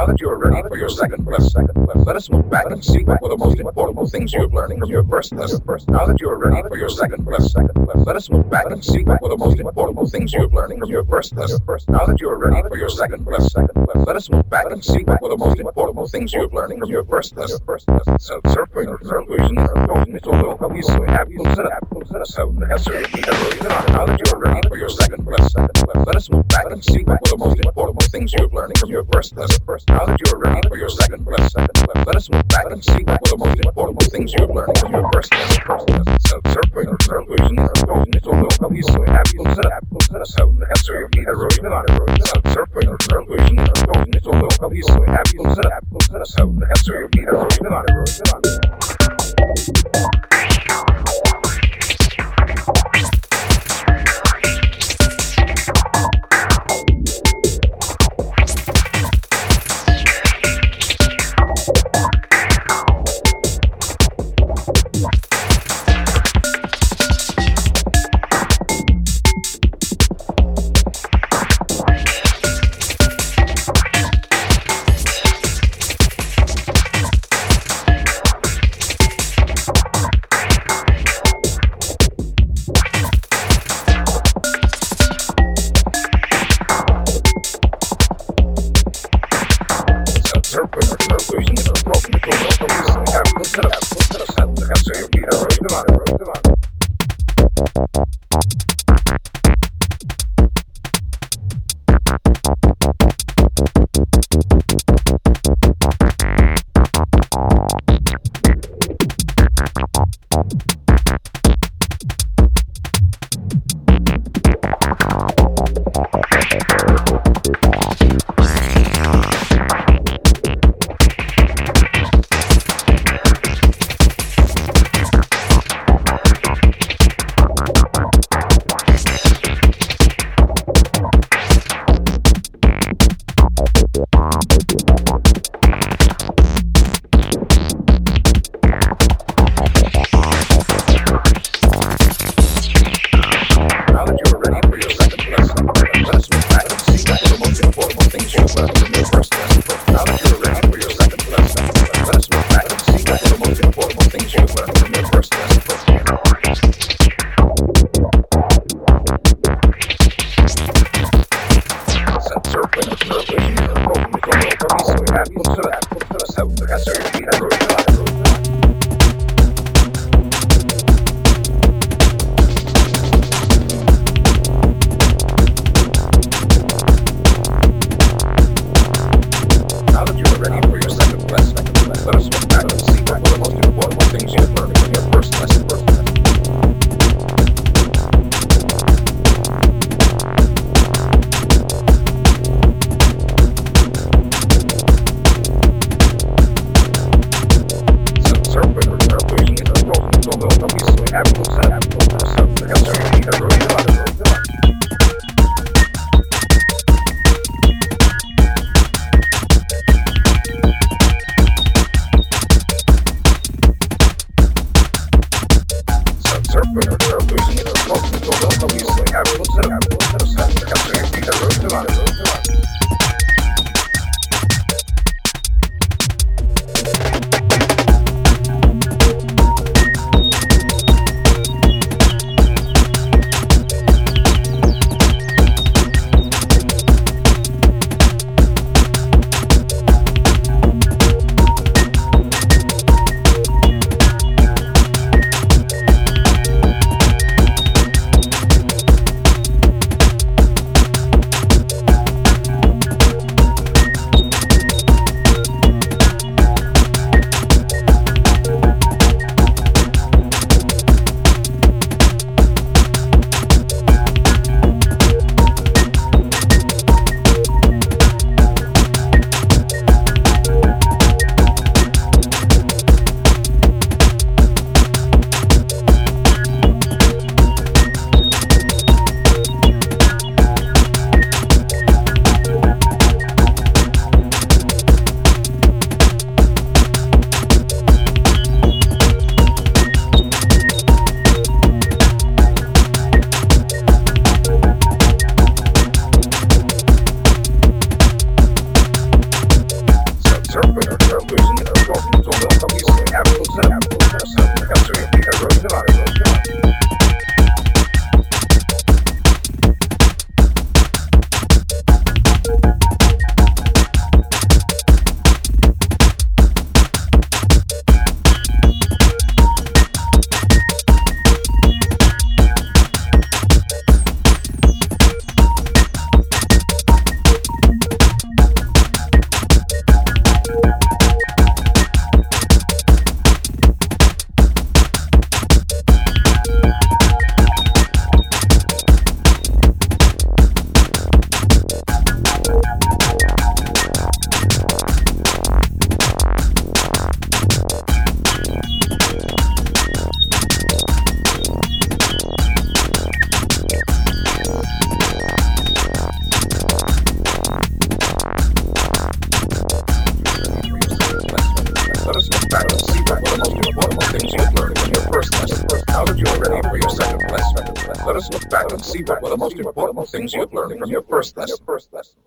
Now that you are ready for your second lesson, let us move back and see what were the most important things you have learned from your first lesson. Now that you are ready for your second lesson, let us move back and see what were the most important things you have learned from your first lesson. Now that you are ready for your second lesson, let us move back and see what were the most important things you have learned from your first lesson. Self-surfing, conclusion, it's all how we so happy to set up. So, now that you are ready for your second lesson, let us move back and see what were the most important things you have learned from your first lesson. Now that you are ready for your second lesson, let us move back and see what were the most important things you have learned from your first lesson. Self-surfing, conclusion, it's all how we so happy to set up. So, self-surfing, conclusion, it's all how we so happy to set up. us look back and see what were the most important things you've learned from your first lesson. Now that you're ready for your second lesson, let us look back and see what were the most important things you've learned from your first lesson.